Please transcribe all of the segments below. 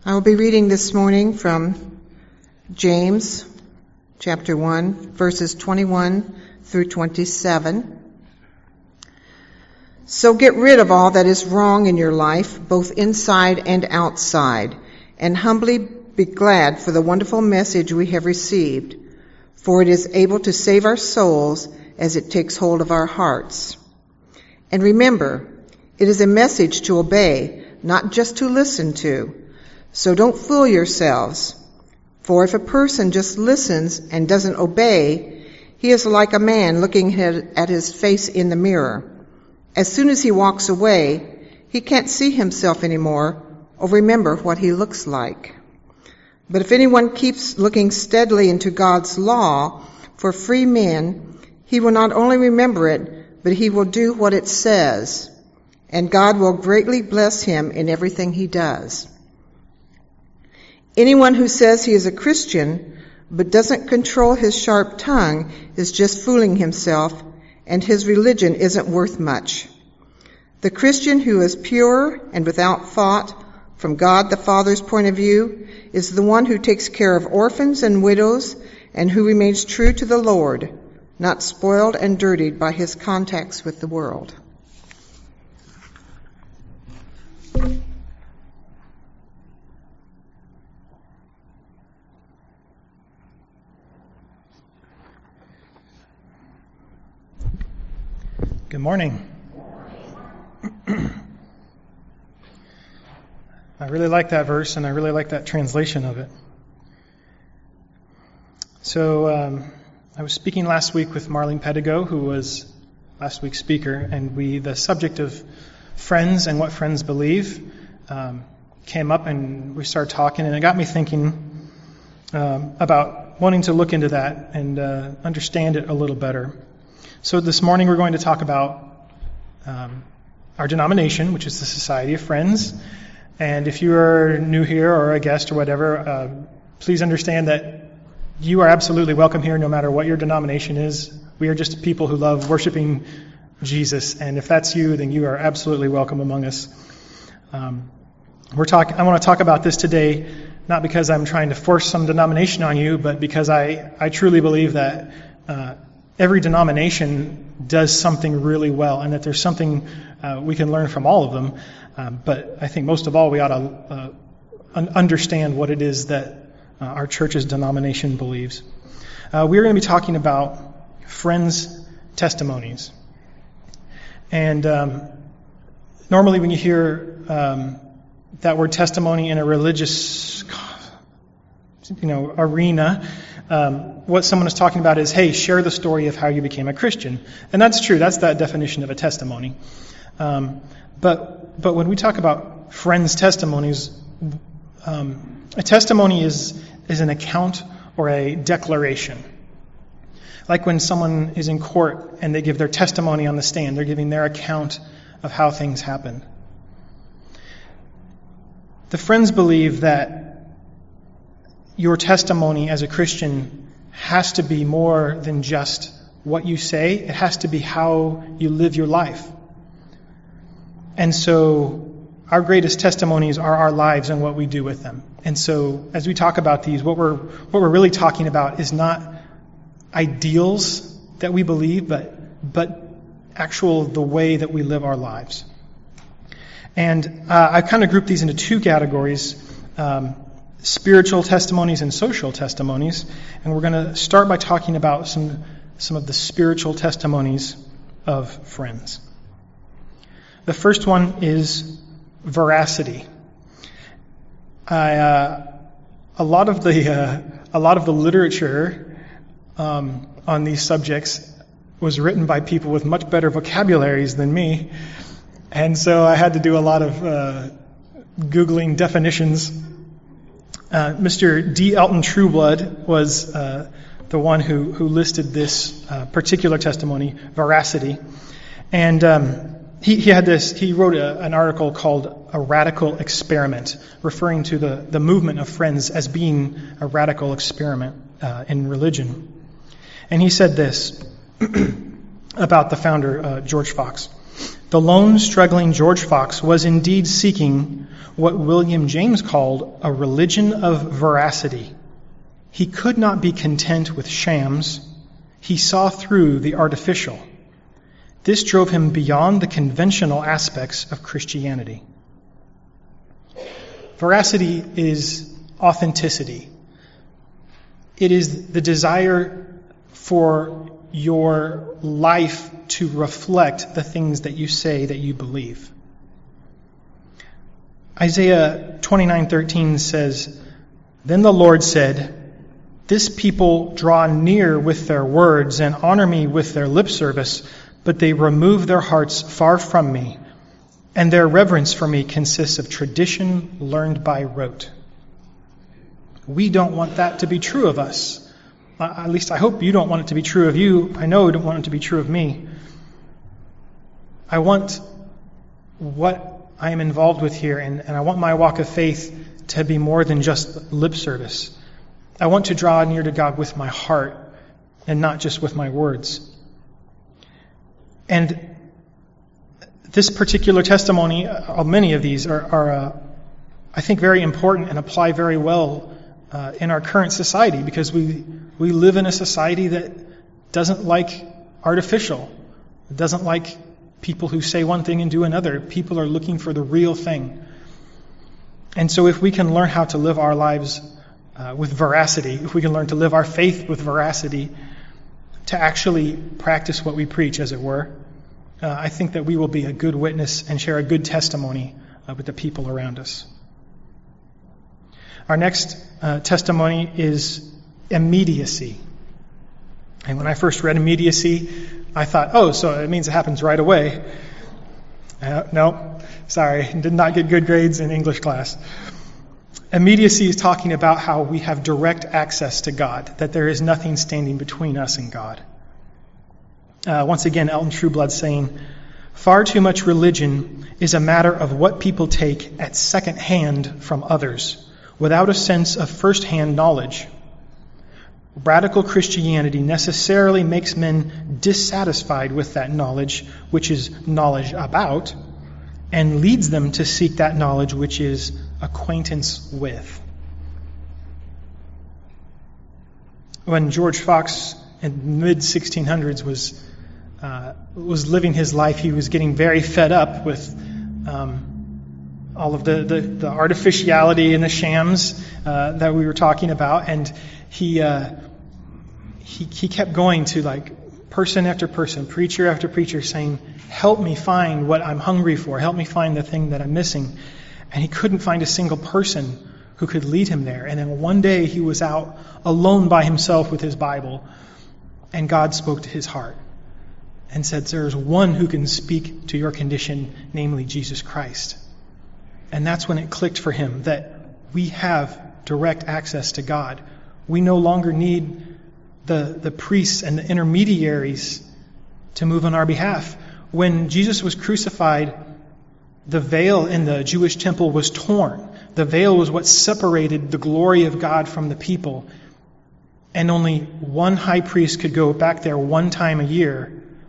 I will be reading this morning from James chapter 1, verses 21 through 27. So get rid of all that is wrong in your life, both inside and outside, and humbly be glad for the wonderful message we have received, for it is able to save our souls as it takes hold of our hearts. And remember, it is a message to obey, not just to listen to. So don't fool yourselves, for if a person just listens and doesn't obey, he is like a man looking at his face in the mirror. As soon as he walks away, he can't see himself anymore or remember what he looks like. But if anyone keeps looking steadily into God's law for free men, he will not only remember it, but he will do what it says, and God will greatly bless him in everything he does. Anyone who says he is a Christian but doesn't control his sharp tongue is just fooling himself, and his religion isn't worth much. The Christian who is pure and without fault from God the Father's point of view is the one who takes care of orphans and widows and who remains true to the Lord, not spoiled and dirtied by his contacts with the world. Good morning. I really like that verse, and I really like that translation of it. So I was speaking last week with Marlene Pedigo, who was last week's speaker, and the subject of friends and what friends believe came up, and we started talking, and it got me thinking about wanting to look into that and understand it a little better. So this morning we're going to talk about our denomination, which is the Society of Friends. And if you are new here or a guest or whatever, please understand that you are absolutely welcome here no matter what your denomination is. We are just people who love worshiping Jesus. And if that's you, then you are absolutely welcome among us. I want to talk about this today, not because I'm trying to force some denomination on you, but because I truly believe that every denomination does something really well, and that there's something we can learn from all of them. But I think most of all, we ought to understand what it is that our church's denomination believes. We're going to be talking about friends' testimonies. And normally when you hear that word testimony in a religious arena, what someone is talking about is, hey, share the story of how you became a Christian. And that's true. That's that definition of a testimony. But when we talk about friends' testimonies, a testimony is an account or a declaration. Like when someone is in court and they give their testimony on the stand, they're giving their account of how things happened. The friends believe that your testimony as a Christian has to be more than just what you say. It has to be how you live your life. And so our greatest testimonies are our lives and what we do with them. And so as we talk about these, what we're really talking about is not ideals that we believe, but the way that we live our lives. And I kind of grouped these into two categories. Spiritual testimonies and social testimonies. And we're going to start by talking about some of the spiritual testimonies of friends. The first one is veracity. A lot of the literature on these subjects was written by people with much better vocabularies than me, and so I had to do a lot of Googling definitions. Mr. D. Elton Trueblood was the one who listed this particular testimony, veracity. And he wrote an article called A Radical Experiment, referring to the movement of Friends as being a radical experiment in religion. And he said this about the founder, George Fox. The lone, struggling George Fox was indeed seeking what William James called a religion of veracity. He could not be content with shams. He saw through the artificial. This drove him beyond the conventional aspects of Christianity. Veracity is authenticity. It is the desire for your life to reflect the things that you say that you believe. Isaiah 29:13 says, "Then the Lord said, 'This people draw near with their words and honor me with their lip service, but they remove their hearts far from me, and their reverence for me consists of tradition learned by rote.'" We don't want that to be true of us. At least I hope you don't want it to be true of you. I know I don't want it to be true of me. I want what I am involved with here, and I want my walk of faith to be more than just lip service. I want to draw near to God with my heart and not just with my words. And this particular testimony, many of these are I think, very important and apply very well in our current society, because we live in a society that doesn't like artificial. It doesn't like people who say one thing and do another. People are looking for the real thing. And so if we can learn how to live our lives with veracity, if we can learn to live our faith with veracity, to actually practice what we preach, as it were, I think that we will be a good witness and share a good testimony with the people around us. Our next testimony is immediacy. And when I first read immediacy, I thought, so it means it happens right away. No, sorry, did not get good grades in English class. Immediacy is talking about how we have direct access to God, that there is nothing standing between us and God. Once again, Elton Trueblood saying, "Far too much religion is a matter of what people take at second hand from others, without a sense of first-hand knowledge. Radical Christianity necessarily makes men dissatisfied with that knowledge, which is knowledge about, and leads them to seek that knowledge which is acquaintance with." When George Fox in the mid-1600s was living his life, he was getting very fed up with all of the artificiality and the shams that we were talking about, and he kept going to person after person, preacher after preacher, saying, "Help me find what I'm hungry for. Help me find the thing that I'm missing." And he couldn't find a single person who could lead him there. And then one day he was out alone by himself with his Bible, and God spoke to his heart and said, "There's one who can speak to your condition, namely Jesus Christ." And that's when it clicked for him that we have direct access to God. We no longer need the priests and the intermediaries to move on our behalf. When Jesus was crucified, the veil in the Jewish temple was torn. The veil was what separated the glory of God from the people. And only one high priest could go back there one time a year.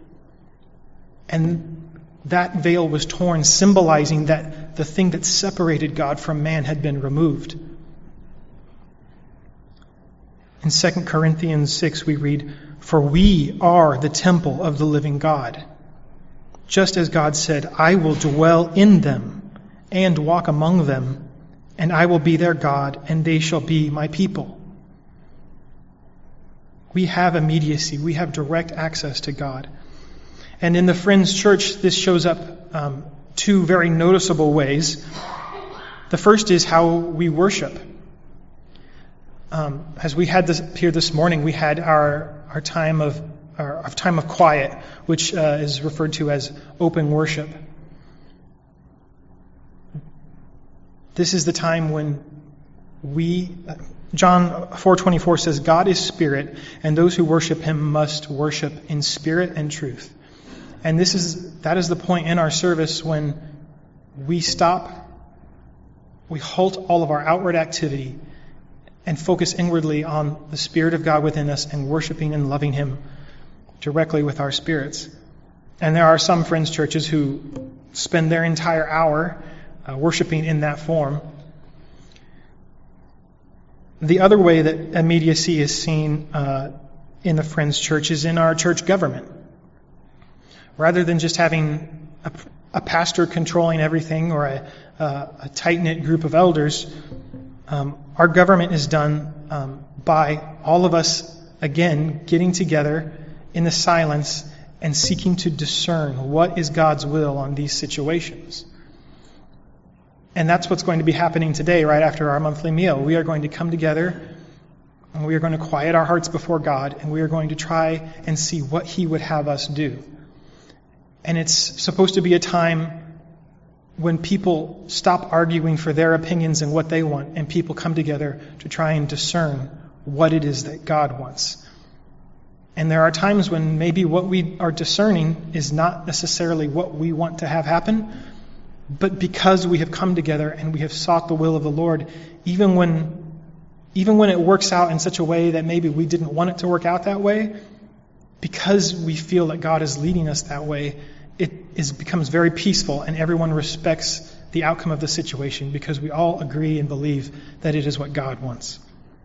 And that veil was torn, symbolizing that the thing that separated God from man had been removed. In 2 Corinthians 6 we read, "For we are the temple of the living God. Just as God said, 'I will dwell in them and walk among them, and I will be their God, and they shall be my people.'" We have immediacy. We have direct access to God. And in the Friends Church, this shows up two very noticeable ways. The first is how we worship. As we had this here this morning, we had our time of quiet, which is referred to as open worship. This is the time when John 4:24 says, "God is spirit, and those who worship him must worship in spirit and truth." And that is the point in our service when we stop, we halt all of our outward activity and focus inwardly on the Spirit of God within us and worshiping and loving him directly with our spirits. And there are some Friends churches who spend their entire hour worshiping in that form. The other way that immediacy is seen in the Friends Church is in our church government. Rather than just having a pastor controlling everything or a tight-knit group of elders, our government is done by all of us, again, getting together in the silence and seeking to discern what is God's will on these situations. And that's what's going to be happening today, right after our monthly meal. We are going to come together and we are going to quiet our hearts before God, and we are going to try and see what He would have us do. And it's supposed to be a time when people stop arguing for their opinions and what they want, and people come together to try and discern what it is that God wants. And there are times when maybe what we are discerning is not necessarily what we want to have happen, but because we have come together and we have sought the will of the Lord, even when it works out in such a way that maybe we didn't want it to work out that way, because we feel that God is leading us that way, it becomes very peaceful, and everyone respects the outcome of the situation because we all agree and believe that it is what God wants.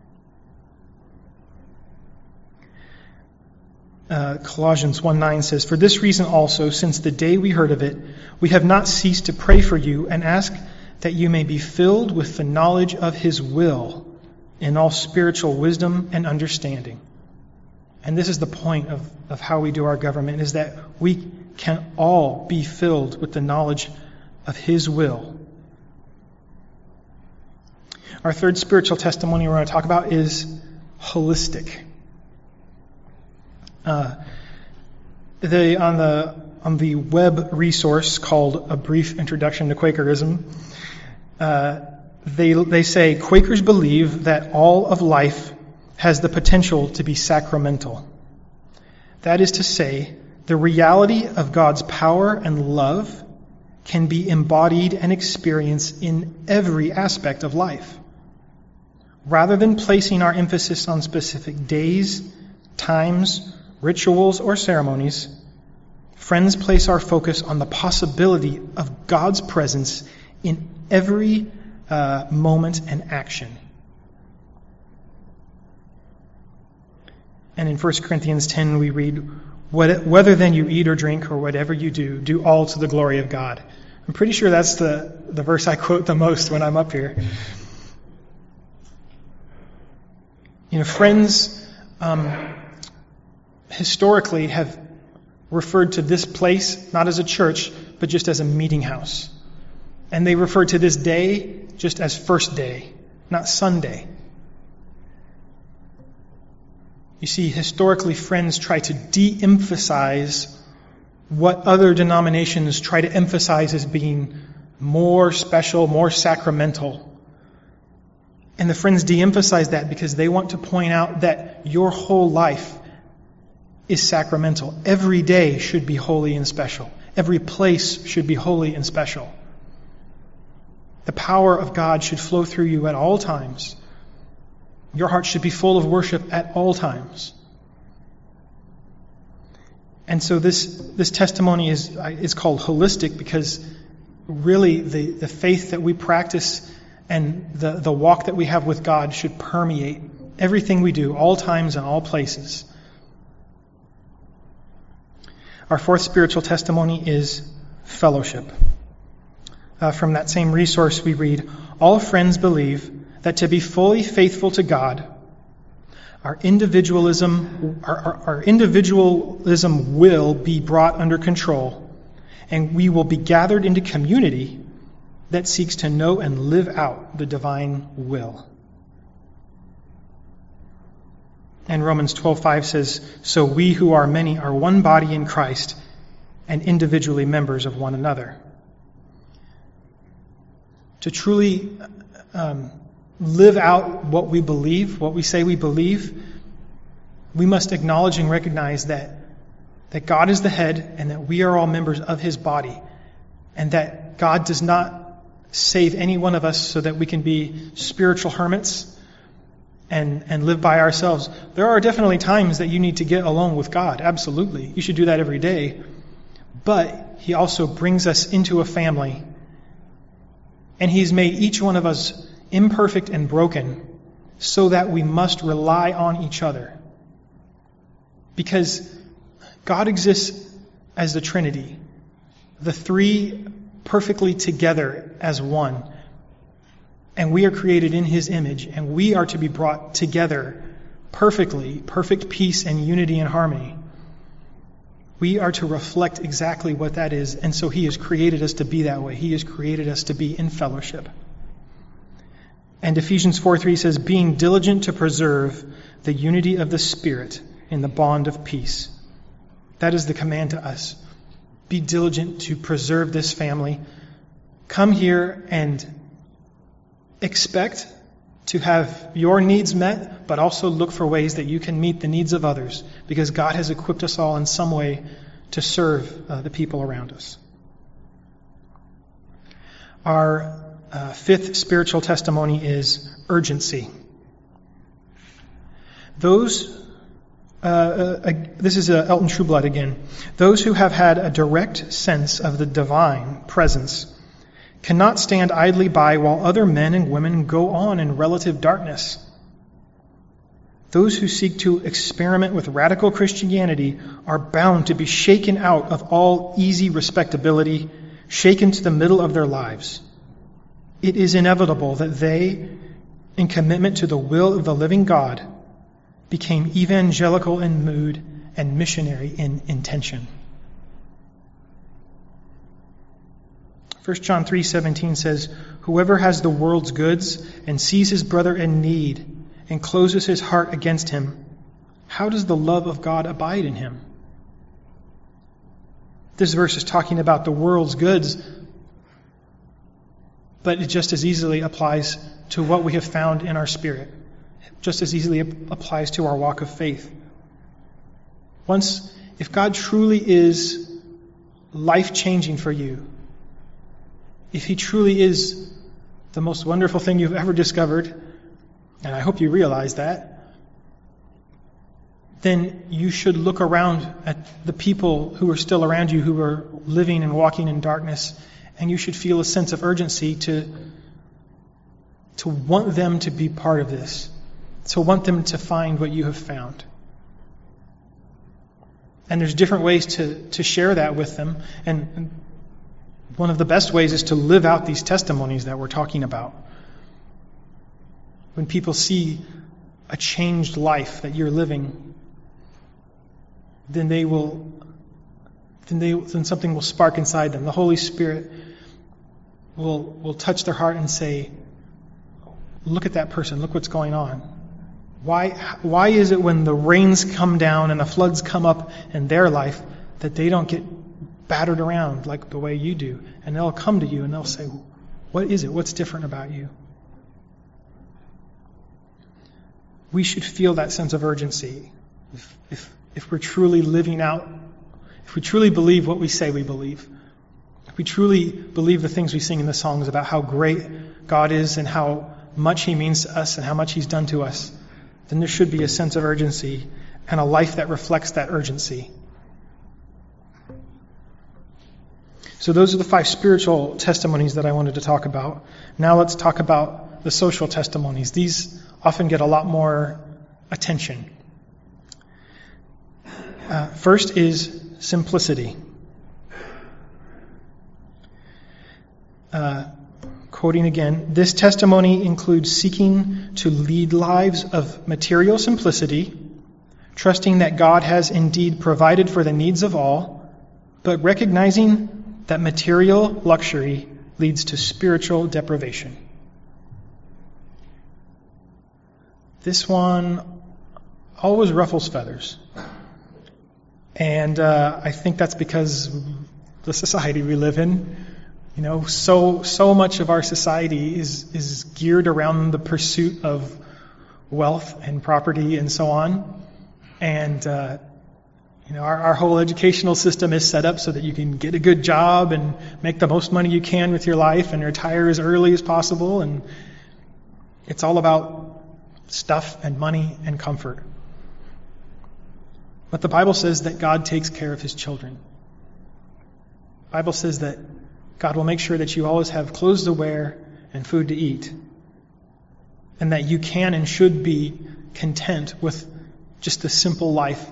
Colossians 1:9 says, "For this reason also, since the day we heard of it, we have not ceased to pray for you and ask that you may be filled with the knowledge of His will in all spiritual wisdom and understanding." And this is the point of how we do our government, is that we can all be filled with the knowledge of His will. Our third spiritual testimony we're going to talk about is holistic. On the web resource called A Brief Introduction to Quakerism, they say Quakers believe that all of life has the potential to be sacramental. That is to say, the reality of God's power and love can be embodied and experienced in every aspect of life. Rather than placing our emphasis on specific days, times, rituals, or ceremonies, Friends place our focus on the possibility of God's presence in every moment and action. And in 1 Corinthians 10 we read, "Whether then you eat or drink or whatever you do all to the glory of God." I'm pretty sure that's the verse I quote the most when I'm up here. Friends historically have referred to this place not as a church, but just as a meeting house. And they refer to this day just as first day, not Sunday. You see, historically, Friends try to de-emphasize what other denominations try to emphasize as being more special, more sacramental. And the Friends de-emphasize that because they want to point out that your whole life is sacramental. Every day should be holy and special. Every place should be holy and special. The power of God should flow through you at all times. Your heart should be full of worship at all times. And so this testimony is called holistic because really the faith that we practice and the walk that we have with God should permeate everything we do, all times and all places. Our fourth spiritual testimony is fellowship. From that same resource we read, "All Friends believe that to be fully faithful to God, our individualism will be brought under control, and we will be gathered into community that seeks to know and live out the divine will." And Romans 12:5 says, "So we who are many are one body in Christ and individually members of one another." To truly live out what we believe, what we say we believe, we must acknowledge and recognize that God is the head and that we are all members of His body, and that God does not save any one of us so that we can be spiritual hermits and live by ourselves. There are definitely times that you need to get alone with God. Absolutely. You should do that every day. But He also brings us into a family And He's made each one of us imperfect and broken so that we must rely on each other. Because God exists as the Trinity, the three perfectly together as one. And we are created in His image, and we are to be brought together perfectly, perfect peace and unity and harmony. We are to reflect exactly what that is, and so He has created us to be that way. He has created us to be in fellowship. And Ephesians 4:3 says, being diligent to preserve the unity of the Spirit in the bond of peace. That is the command to us. Be diligent to preserve this family. Come here and expect to have your needs met, but also look for ways that you can meet the needs of others, because God has equipped us all in some way to serve the people around us. Our fifth spiritual testimony is urgency. This is Elton Trueblood again. Those who have had a direct sense of the divine presence cannot stand idly by while other men and women go on in relative darkness. Those who seek to experiment with radical Christianity are bound to be shaken out of all easy respectability, shaken to the middle of their lives. It is inevitable that they, in commitment to the will of the living God, became evangelical in mood and missionary in intention. 1 John 3:17 says, whoever has the world's goods and sees his brother in need and closes his heart against him, how does the love of God abide in him? This verse is talking about the world's goods, but it just as easily applies to what we have found in our spirit. It just as easily applies to our walk of faith. If God truly is life-changing for you, if He truly is the most wonderful thing you've ever discovered, and I hope you realize that, then you should look around at the people who are still around you who are living and walking in darkness, and you should feel a sense of urgency to want them to be part of this, to want them to find what you have found. And there's different ways to share that with them, and one of the best ways is to live out these testimonies that we're talking about. When people see a changed life that you're living, then something will spark inside them. The Holy Spirit will touch their heart and say, look at that person, look what's going on. Why is it when the rains come down and the floods come up in their life that they don't get battered around like the way you do? And they'll come to you and they'll say, what is it? What's different about you? We should feel that sense of urgency if we're truly living out, if we truly believe what we say we believe, if we truly believe the things we sing in the songs about how great God is and how much He means to us and how much He's done to us, then there should be a sense of urgency and a life that reflects that urgency. So those are the 5 spiritual testimonies that I wanted to talk about. Now let's talk about the social testimonies. These often get a lot more attention. First is simplicity. Quoting again, this testimony includes seeking to lead lives of material simplicity, trusting that God has indeed provided for the needs of all, but recognizing that material luxury leads to spiritual deprivation. This one always ruffles feathers. And I think that's because the society we live in, so much of our society is geared around the pursuit of wealth and property and so on. And our whole educational system is set up so that you can get a good job and make the most money you can with your life and retire as early as possible. And it's all about stuff and money and comfort. But the Bible says that God takes care of His children. The Bible says that God will make sure that you always have clothes to wear and food to eat. And that you can and should be content with just a simple life.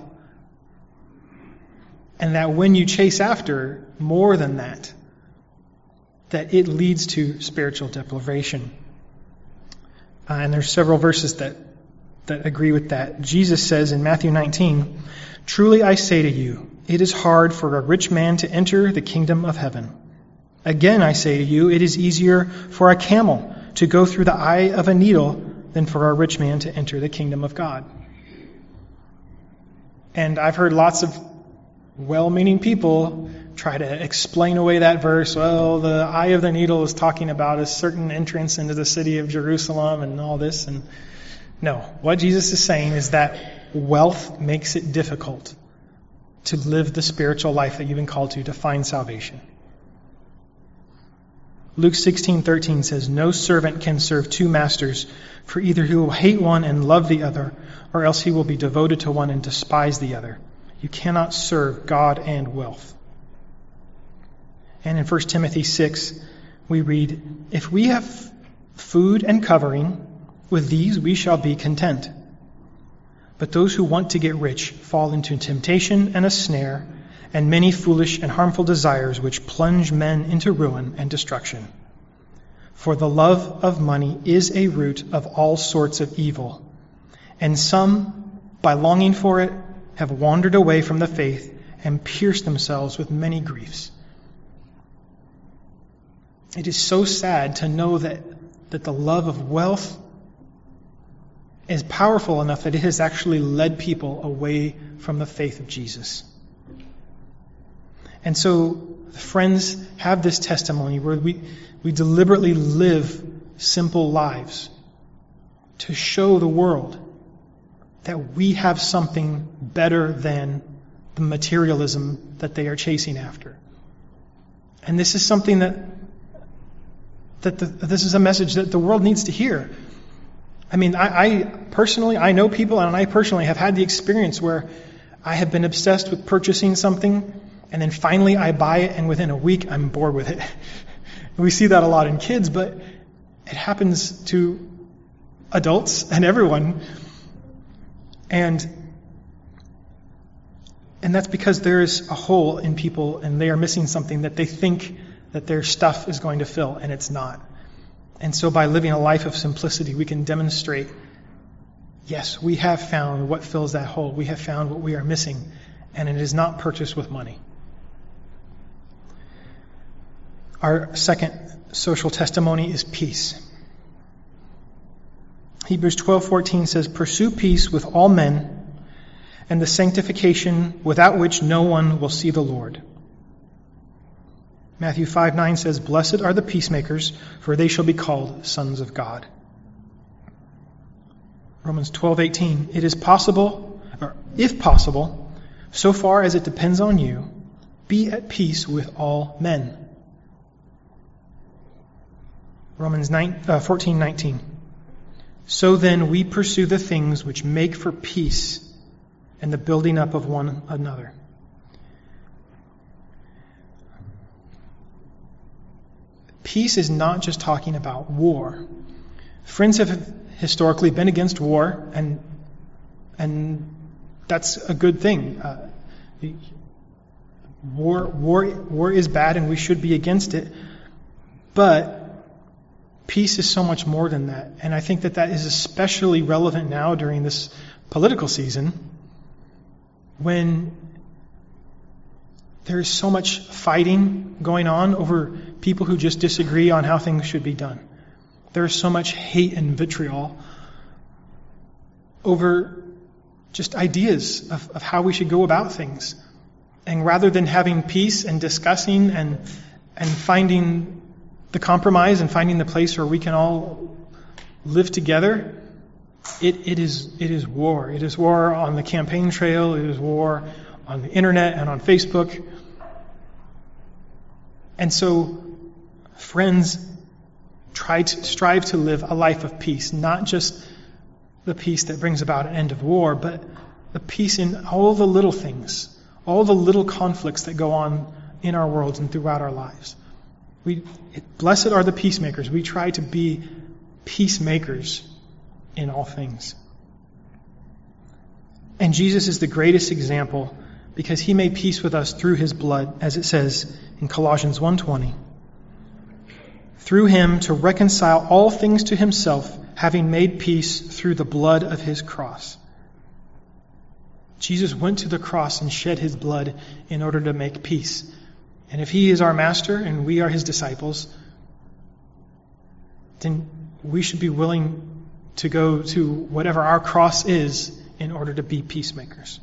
And that when you chase after more than that it leads to spiritual deprivation. And there's several verses that agree with that. Jesus says in Matthew 19, "Truly I say to you, it is hard for a rich man to enter the kingdom of heaven. Again I say to you, it is easier for a camel to go through the eye of a needle than for a rich man to enter the kingdom of God." And I've heard lots of well-meaning people try to explain away that verse. Well, the eye of the needle is talking about a certain entrance into the city of Jerusalem and all this. And no, what Jesus is saying is that wealth makes it difficult to live the spiritual life that you've been called to find salvation. Luke 16:13 says, "No servant can serve two masters, for either he will hate one and love the other, or else he will be devoted to one and despise the other. You cannot serve God and wealth." And in 1 Timothy 6, we read, "If we have food and covering, with these we shall be content. But those who want to get rich fall into temptation and a snare, and many foolish and harmful desires which plunge men into ruin and destruction. For the love of money is a root of all sorts of evil, and some, by longing for it, have wandered away from the faith and pierced themselves with many griefs." It is so sad to know that the love of wealth is powerful enough that it has actually led people away from the faith of Jesus. And so friends have this testimony where we deliberately live simple lives to show the world that we have something better than the materialism that they are chasing after. And this is something this is a message that the world needs to hear. I mean, I personally know people, and I personally have had the experience where I have been obsessed with purchasing something, and then finally I buy it, and within a week I'm bored with it. We see that a lot in kids, but it happens to adults and everyone. And that's because there is a hole in people, and they are missing something that they think that their stuff is going to fill, and it's not. And so by living a life of simplicity, we can demonstrate, yes, we have found what fills that hole. We have found what we are missing, and it is not purchased with money. Our second social testimony is peace. Hebrews 12:14 says, "Pursue peace with all men, and the sanctification without which no one will see the Lord." Matthew 5:9 says, "Blessed are the peacemakers, for they shall be called sons of God." Romans 12:18, "It is possible, or if possible, so far as it depends on you, be at peace with all men." Romans 14:19, "So then we pursue the things which make for peace and the building up of one another." Peace is not just talking about war. Friends have historically been against war, and that's a good thing. War is bad, and we should be against it. But peace is so much more than that, and I think that is especially relevant now during this political season, when there is so much fighting going on over people who just disagree on how things should be done. There is so much hate and vitriol over just ideas of how we should go about things. And rather than having peace and discussing and finding the compromise and finding the place where we can all live together, it is war. It is war on the campaign trail. It is war on the internet and on Facebook. And so, friends, strive to live a life of peace, not just the peace that brings about an end of war, but the peace in all the little things, all the little conflicts that go on in our worlds and throughout our lives. Blessed are the peacemakers. We try to be peacemakers in all things. And Jesus is the greatest example because he made peace with us through his blood, as it says in Colossians 1:20. Through him to reconcile all things to himself, having made peace through the blood of his cross. Jesus went to the cross and shed his blood in order to make peace. And if he is our master and we are his disciples, then we should be willing to go to whatever our cross is in order to be peacemakers.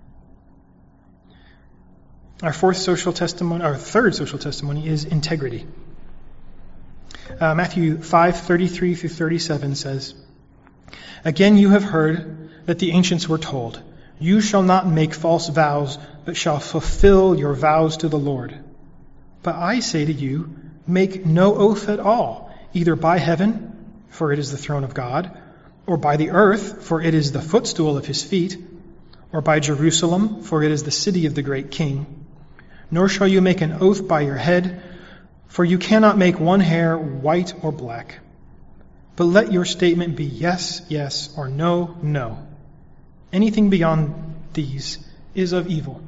Our third social testimony is integrity. Matthew 5:33 through 37 says, "Again you have heard that the ancients were told, 'You shall not make false vows, but shall fulfill your vows to the Lord.' But I say to you, make no oath at all, either by heaven, for it is the throne of God, or by the earth, for it is the footstool of his feet, or by Jerusalem, for it is the city of the great King. Nor shall you make an oath by your head, for you cannot make one hair white or black. But let your statement be yes, yes, or no, no. Anything beyond these is of evil."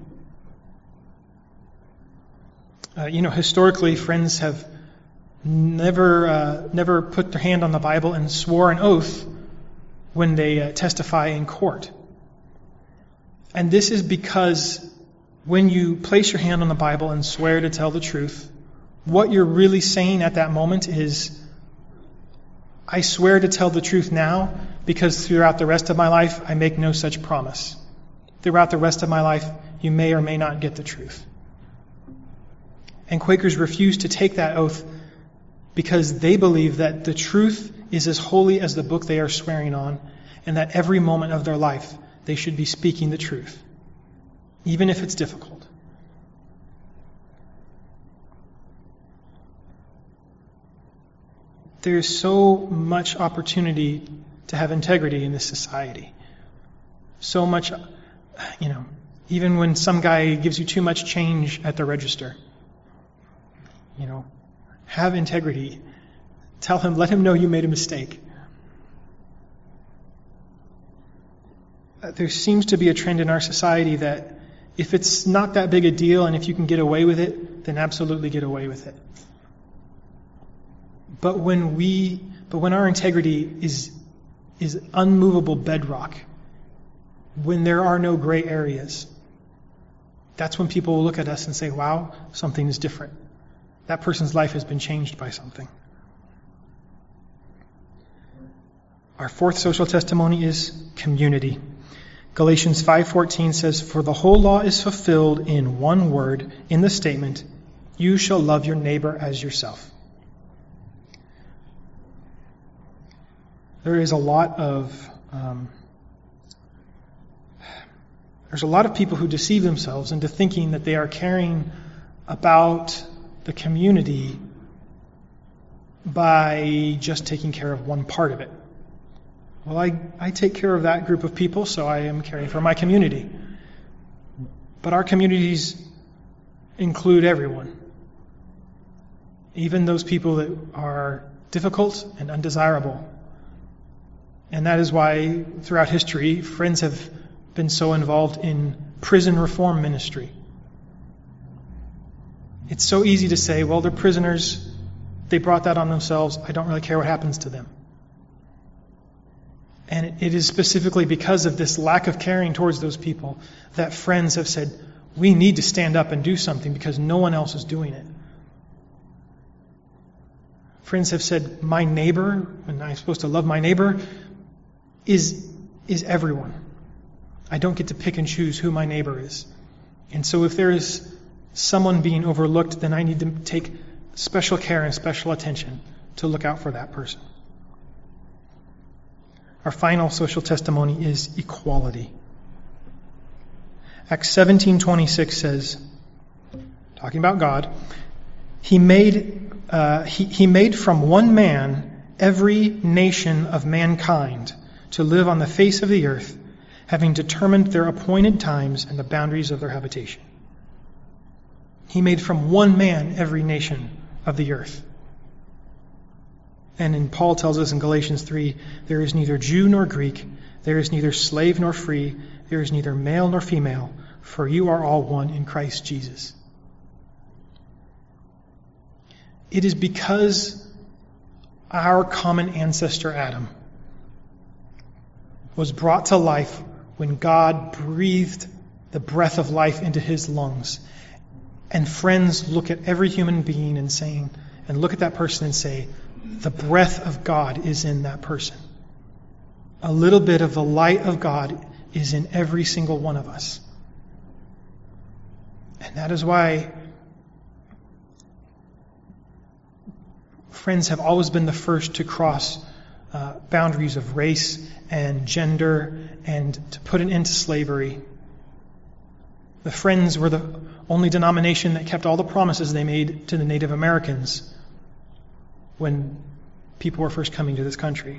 Historically, friends have never put their hand on the Bible and swore an oath when they testify in court. And this is because when you place your hand on the Bible and swear to tell the truth, what you're really saying at that moment is, I swear to tell the truth now because throughout the rest of my life I make no such promise. Throughout the rest of my life you may or may not get the truth. And Quakers refuse to take that oath because they believe that the truth is as holy as the book they are swearing on, and that every moment of their life they should be speaking the truth, even if it's difficult. There's so much opportunity to have integrity in this society. So much, even when some guy gives you too much change at the register, have integrity. Let him know you made a mistake. There seems to be a trend in our society that if it's not that big a deal and if you can get away with it, then absolutely get away with it. But when our integrity is unmovable bedrock, when there are no gray areas, that's when people will look at us and say, wow, something is different. That person's life has been changed by something. Our fourth social testimony is community. Galatians 5:14 says, "For the whole law is fulfilled in one word, in the statement, 'You shall love your neighbor as yourself.'" There's a lot of people who deceive themselves into thinking that they are caring about the community by just taking care of one part of it. Well, I take care of that group of people, so I am caring for my community. But our communities include everyone, even those people that are difficult and undesirable. And that is why throughout history, Friends have been so involved in prison reform ministry. It's so easy to say, well, they're prisoners. They brought that on themselves. I don't really care what happens to them. And it is specifically because of this lack of caring towards those people that Friends have said, we need to stand up and do something because no one else is doing it. Friends have said, my neighbor, and I'm supposed to love my neighbor, is everyone. I don't get to pick and choose who my neighbor is. And so if there is someone being overlooked, then I need to take special care and special attention to look out for that person. Our final social testimony is equality. Acts 17:26 says, talking about God, He made from one man every nation of mankind to live on the face of the earth, having determined their appointed times and the boundaries of their habitation. He made from one man every nation of the earth. And Paul tells us in Galatians 3, there is neither Jew nor Greek, there is neither slave nor free, there is neither male nor female, for you are all one in Christ Jesus. It is because our common ancestor Adam was brought to life when God breathed the breath of life into his lungs. And friends look at every human being and look at that person and say, the breath of God is in that person. A little bit of the light of God is in every single one of us. And that is why friends have always been the first to cross boundaries of race and gender and to put an end to slavery. The Friends were the only denomination that kept all the promises they made to the Native Americans when people were first coming to this country.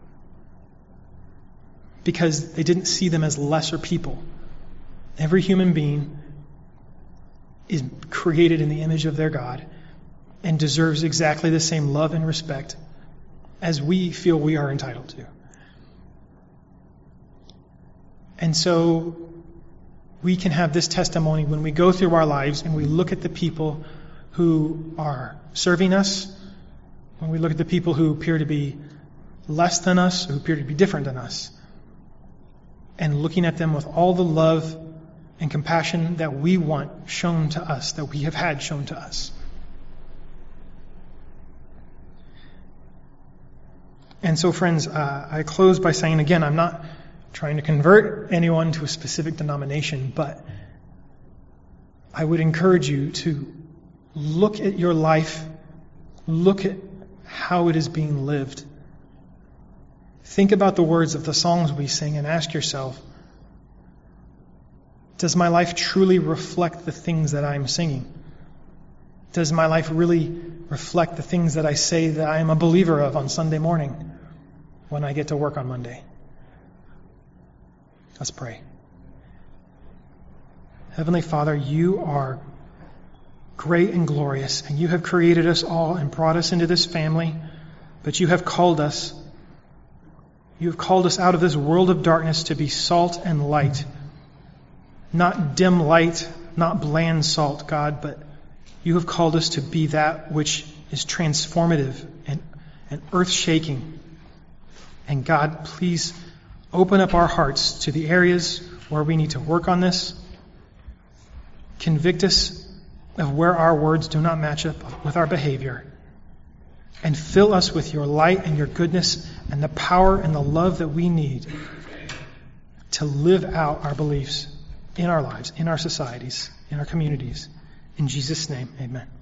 Because they didn't see them as lesser people. Every human being is created in the image of their God and deserves exactly the same love and respect as we feel we are entitled to. And so we can have this testimony when we go through our lives and we look at the people who are serving us, when we look at the people who appear to be less than us, who appear to be different than us, and looking at them with all the love and compassion that we want shown to us, that we have had shown to us. And so, friends, I close by saying again, I'm not trying to convert anyone to a specific denomination, but I would encourage you to look at your life, look at how it is being lived. Think about the words of the songs we sing and ask yourself, does my life truly reflect the things that I'm singing? Does my life really reflect the things that I say that I am a believer of on Sunday morning when I get to work on Monday? Let's pray. Heavenly Father, you are great and glorious, and you have created us all and brought us into this family, but you have called us. You have called us out of this world of darkness to be salt and light. Not dim light, not bland salt, God, but you have called us to be that which is transformative and earth-shaking. And God, please open up our hearts to the areas where we need to work on this. Convict us of where our words do not match up with our behavior. And fill us with your light and your goodness and the power and the love that we need to live out our beliefs in our lives, in our societies, in our communities. In Jesus' name, amen.